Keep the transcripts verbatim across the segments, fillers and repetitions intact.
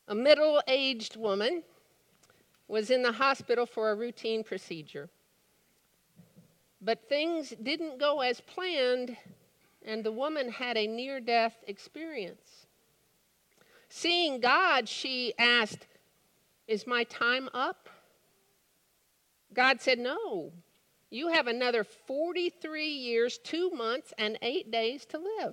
A middle-aged woman was in the hospital for a routine procedure. But things didn't go as planned, and the woman had a near-death experience. Seeing God, she asked, "Is my time up?" God said, "No. You have another forty-three years, two months, and eight days to live."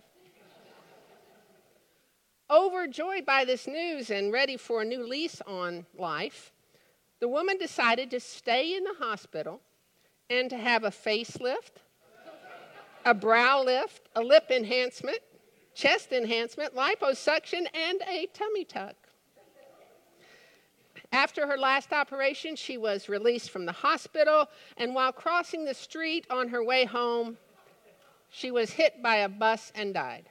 Overjoyed by this news and ready for a new lease on life, the woman decided to stay in the hospital and to have a facelift, a brow lift, a lip enhancement, chest enhancement, liposuction, and a tummy tuck. After her last operation, she was released from the hospital, and while crossing the street on her way home, she was hit by a bus and died.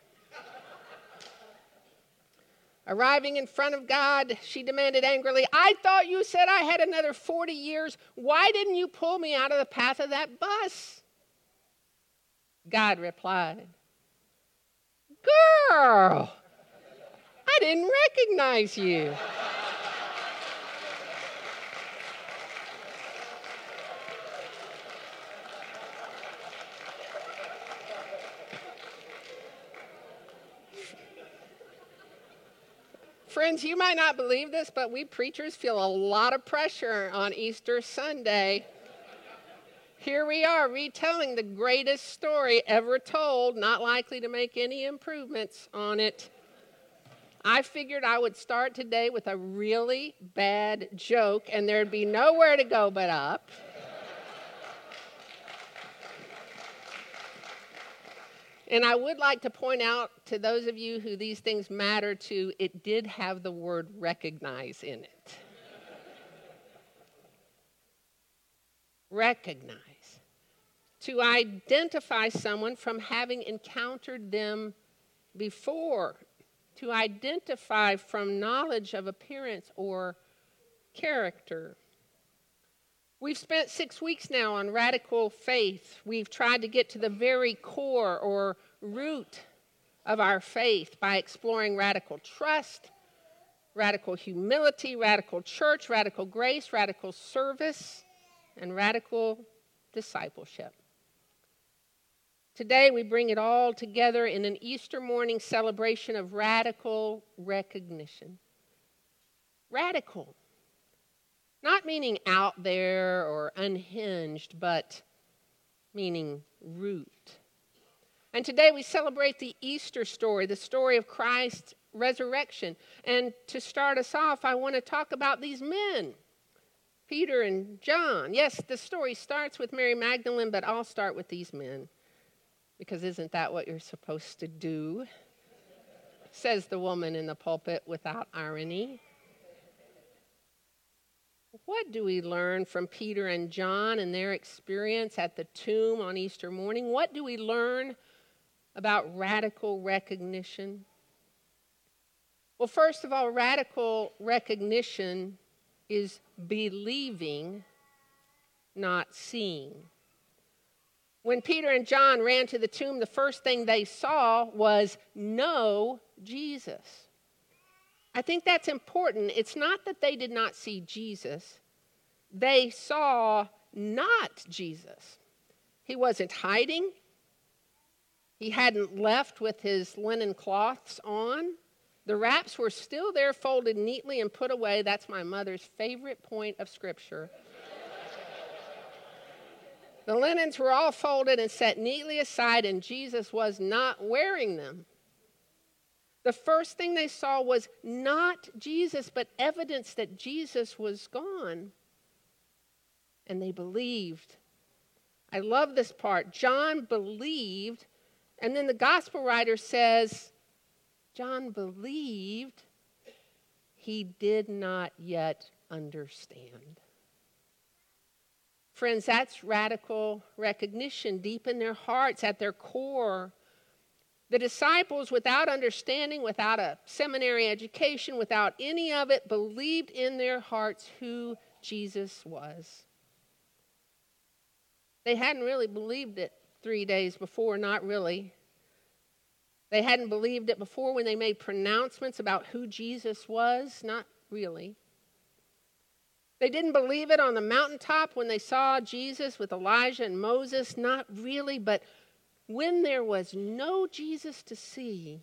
Arriving in front of God, she demanded angrily, "I thought you said I had another forty years. Why didn't you pull me out of the path of that bus?" God replied, "Girl, I didn't recognize you." Friends, you might not believe this, but we preachers feel a lot of pressure on Easter Sunday. Here we are retelling the greatest story ever told, not likely to make any improvements on it. I figured I would start today with a really bad joke, and there'd be nowhere to go but up. And I would like to point out to those of you who these things matter to, it did have the word recognize in it. Recognize. To identify someone from having encountered them before. To identify from knowledge of appearance or character. We've spent six weeks now on radical faith. We've tried to get to the very core or root of our faith by exploring radical trust, radical humility, radical church, radical grace, radical service, and radical discipleship. Today we bring it all together in an Easter morning celebration of radical recognition. Radical. Not meaning out there or unhinged, but meaning root. And today we celebrate the Easter story, the story of Christ's resurrection. And to start us off, I want to talk about these men, Peter and John. Yes, the story starts with Mary Magdalene, but I'll start with these men, because isn't that what you're supposed to do? Says the woman in the pulpit without irony. What do we learn from Peter and John and their experience at the tomb on Easter morning? What do we learn about radical recognition? Well, first of all, radical recognition is believing, not seeing. When Peter and John ran to the tomb, the first thing they saw was no Jesus. I think that's important. It's not that they did not see Jesus. They saw not Jesus. He wasn't hiding. He hadn't left with his linen cloths on. The wraps were still there, folded neatly and put away. That's my mother's favorite point of Scripture. The linens were all folded and set neatly aside, and Jesus was not wearing them. The first thing they saw was not Jesus, but evidence that Jesus was gone. And they believed. I love this part. John believed, and then the gospel writer says, John believed, he did not yet understand. Friends, that's radical recognition deep in their hearts, at their core. The disciples, without understanding, without a seminary education, without any of it, believed in their hearts who Jesus was. They hadn't really believed it three days before, not really. They hadn't believed it before when they made pronouncements about who Jesus was. Not really. They didn't believe it on the mountaintop when they saw Jesus with Elijah and Moses. Not really, but when there was no Jesus to see,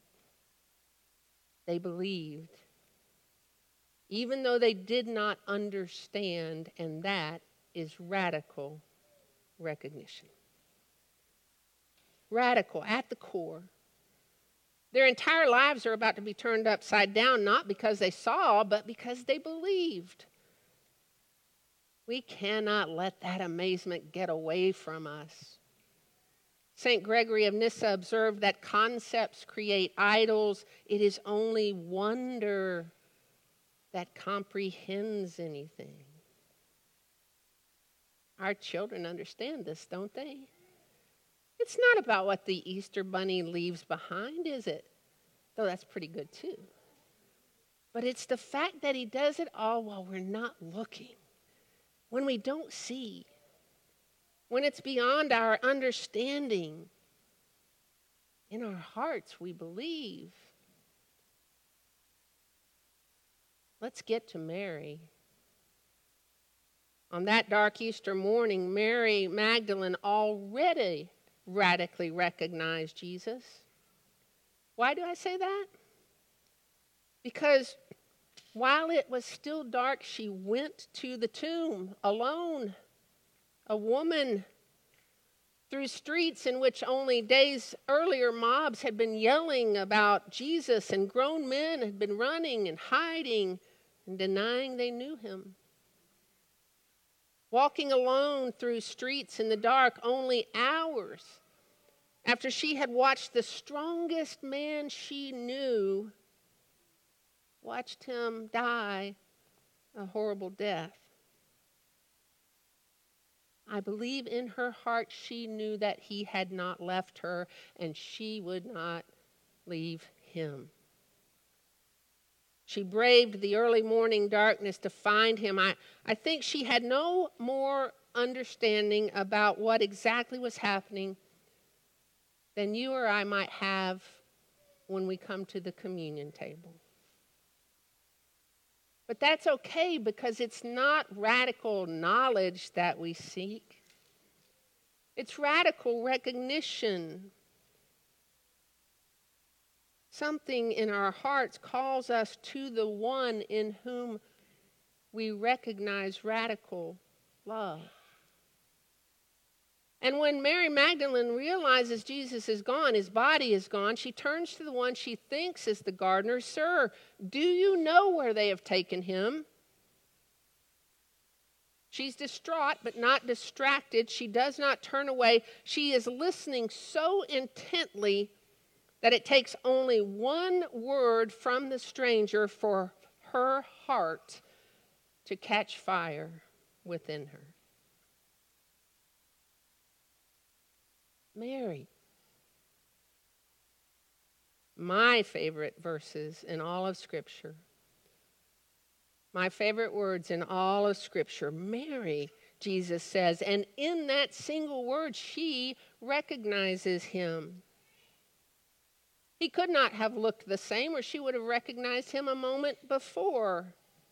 they believed, even though they did not understand, and that is radical recognition. Radical at the core. Their entire lives are about to be turned upside down, not because they saw, but because they believed. We cannot let that amazement get away from us. Saint Gregory of Nyssa observed that concepts create idols. It is only wonder that comprehends anything. Our children understand this, don't they? It's not about what the Easter bunny leaves behind, is it? Though that's pretty good too. But it's the fact that he does it all while we're not looking, when we don't see, when it's beyond our understanding. In our hearts, we believe. Let's get to Mary. On that dark Easter morning, Mary Magdalene already radically recognized Jesus. Why do I say that? Because while it was still dark, she went to the tomb alone, a woman, through streets in which only days earlier mobs had been yelling about Jesus, and grown men had been running and hiding and denying they knew him. Walking alone through streets in the dark only hours after she had watched the strongest man she knew, watched him die a horrible death. I believe in her heart she knew that he had not left her, and she would not leave him. She braved the early morning darkness to find him. I, I think she had no more understanding about what exactly was happening than you or I might have when we come to the communion table. But that's okay, because it's not radical knowledge that we seek. It's radical recognition. Something in our hearts calls us to the one in whom we recognize radical love. And when Mary Magdalene realizes Jesus is gone, his body is gone, she turns to the one she thinks is the gardener. Sir, do you know where they have taken him? She's distraught but not distracted. She does not turn away. She is listening so intently that it takes only one word from the stranger for her heart to catch fire within her. Mary. My favorite verses in all of Scripture. My favorite words in all of Scripture. Mary, Jesus says, and in that single word, she recognizes him. He could not have looked the same, or she would have recognized him a moment before.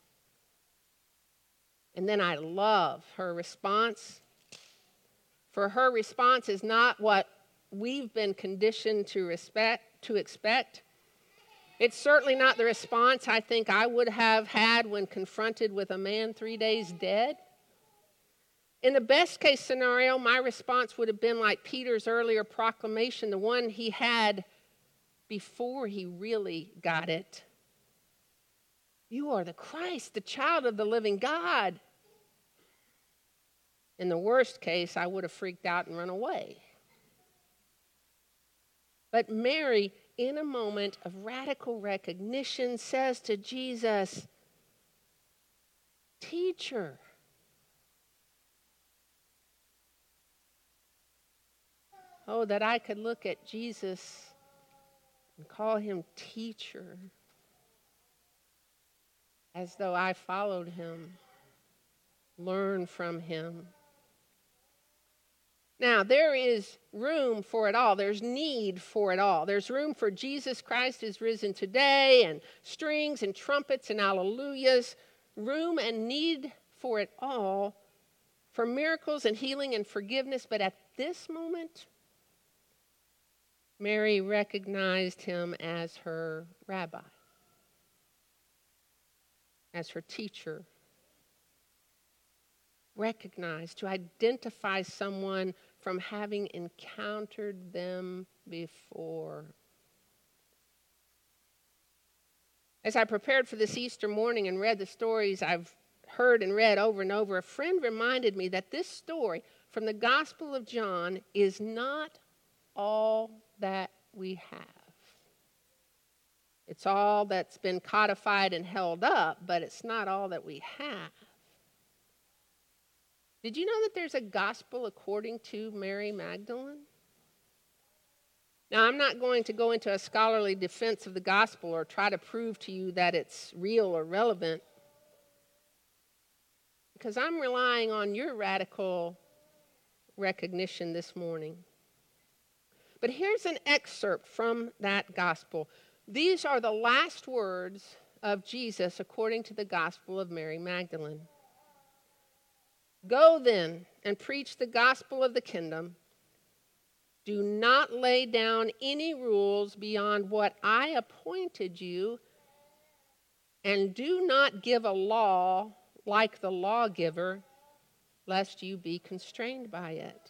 And then I love her response. For her response is not what we've been conditioned to respect, to expect. It's certainly not the response I think I would have had when confronted with a man three days dead. In the best case scenario, my response would have been like Peter's earlier proclamation, the one he had before he really got it. You are the Christ, the child of the living God. In the worst case, I would have freaked out and run away. But Mary, in a moment of radical recognition, says to Jesus, Teacher. Oh, that I could look at Jesus and call him teacher, as though I followed him, learned from him. Now, there is room for it all. There's need for it all. There's room for Jesus Christ is risen today, and strings and trumpets and alleluias. Room and need for it all, for miracles and healing and forgiveness. But at this moment, Mary recognized him as her rabbi, as her teacher. Recognized, to identify someone from having encountered them before. As I prepared for this Easter morning and read the stories I've heard and read over and over, a friend reminded me that this story from the Gospel of John is not all that we have. It's all that's been codified and held up, but it's not all that we have. Did you know that there's a gospel according to Mary Magdalene? Now, I'm not going to go into a scholarly defense of the gospel or try to prove to you that it's real or relevant, because I'm relying on your radical recognition this morning. But here's an excerpt from that gospel. These are the last words of Jesus according to the gospel of Mary Magdalene. Go then and preach the gospel of the kingdom. Do not lay down any rules beyond what I appointed you, and do not give a law like the lawgiver, lest you be constrained by it.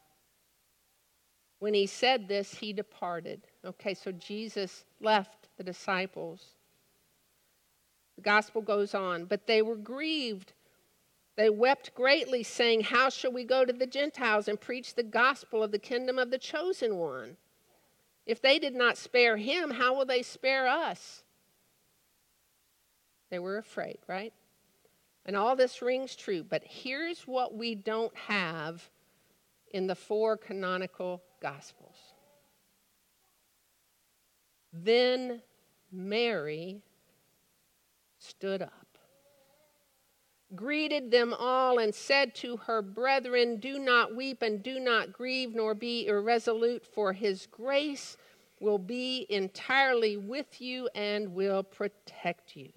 When he said this, he departed. Okay, so Jesus left the disciples. The gospel goes on. But they were grieved. They wept greatly, saying, how shall we go to the Gentiles and preach the gospel of the kingdom of the chosen one? If they did not spare him, how will they spare us? They were afraid, right? And all this rings true. But here's what we don't have in the four canonical gospels. Then Mary stood up, greeted them all, and said to her brethren, do not weep and do not grieve, nor be irresolute, for his grace will be entirely with you and will protect you.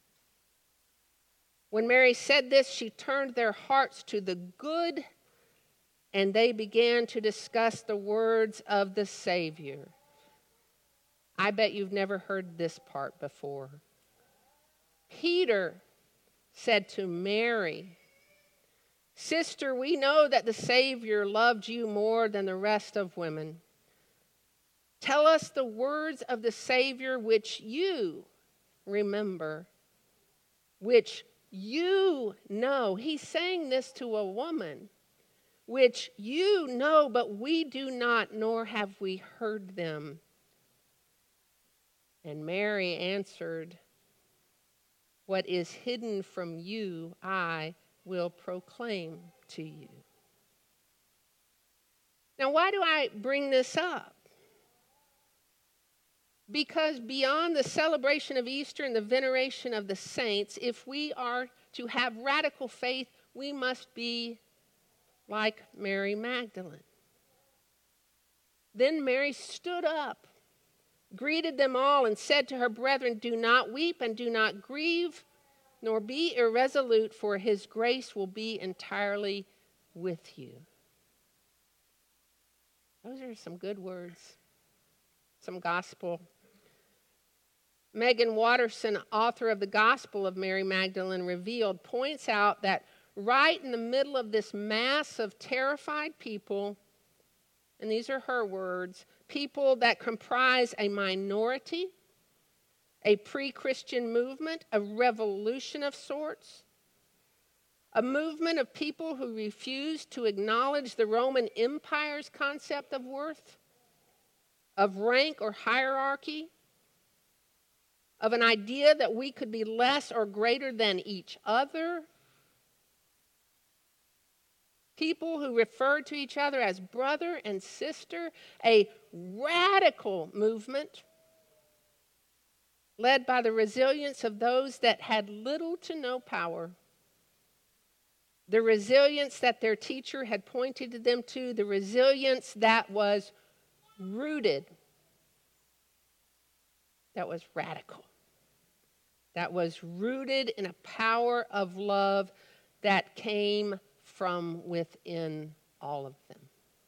When Mary said this, she turned their hearts to the good, and they began to discuss the words of the Savior. I bet you've never heard this part before. Peter said to Mary, sister, we know that the Savior loved you more than the rest of women. Tell us the words of the Savior which you remember, which you know. He's saying this to a woman, which you know, but we do not, nor have we heard them. And Mary answered, what is hidden from you, I will proclaim to you. Now, why do I bring this up? Because beyond the celebration of Easter and the veneration of the saints, if we are to have radical faith, we must be like Mary Magdalene. Then Mary stood up, greeted them all, and said to her brethren, do not weep and do not grieve, nor be irresolute, for his grace will be entirely with you. Those are some good words, some gospel. Megan Watterson, author of the Gospel of Mary Magdalene Revealed, points out that right in the middle of this mass of terrified people, and these are her words, people that comprise a minority, a pre-Christian movement, a revolution of sorts, a movement of people who refused to acknowledge the Roman Empire's concept of worth, of rank or hierarchy, of an idea that we could be less or greater than each other. People who referred to each other as brother and sister, a radical movement led by the resilience of those that had little to no power. the resilience that their teacher had pointed them to, the resilience that was rooted, that was radical, that was rooted in a power of love that came from within all of them.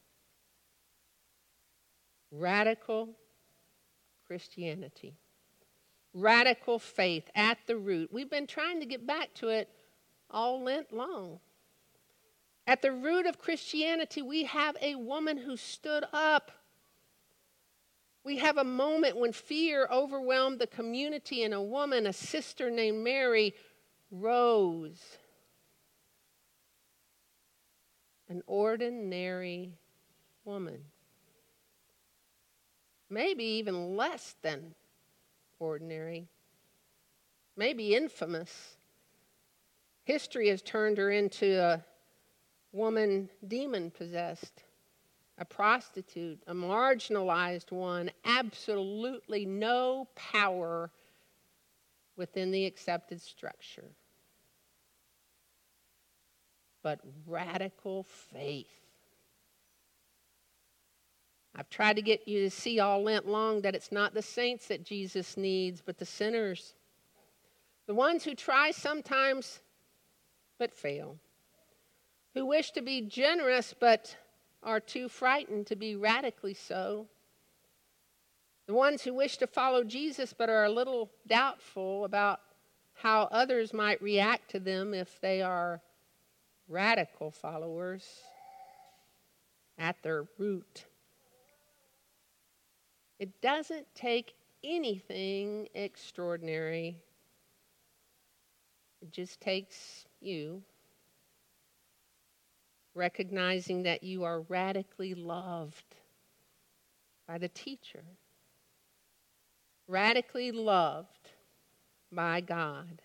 Radical Christianity. Radical faith at the root. We've been trying to get back to it all Lent long. At the root of Christianity, we have a woman who stood up. We have a moment when fear overwhelmed the community, and a woman, a sister named Mary, rose. An ordinary woman. Maybe even less than ordinary. Maybe infamous. History has turned her into a woman demon-possessed, a prostitute, a marginalized one, absolutely no power within the accepted structure. But radical faith. I've tried to get you to see all Lent long that it's not the saints that Jesus needs, but the sinners. The ones who try sometimes but fail. Who wish to be generous but are too frightened to be radically so. The ones who wish to follow Jesus but are a little doubtful about how others might react to them if they are radical followers at their root. It doesn't take anything extraordinary. It just takes you recognizing that you are radically loved by the teacher, radically loved by God,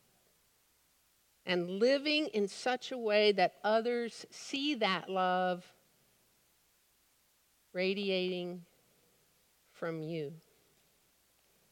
and living in such a way that others see that love radiating from you.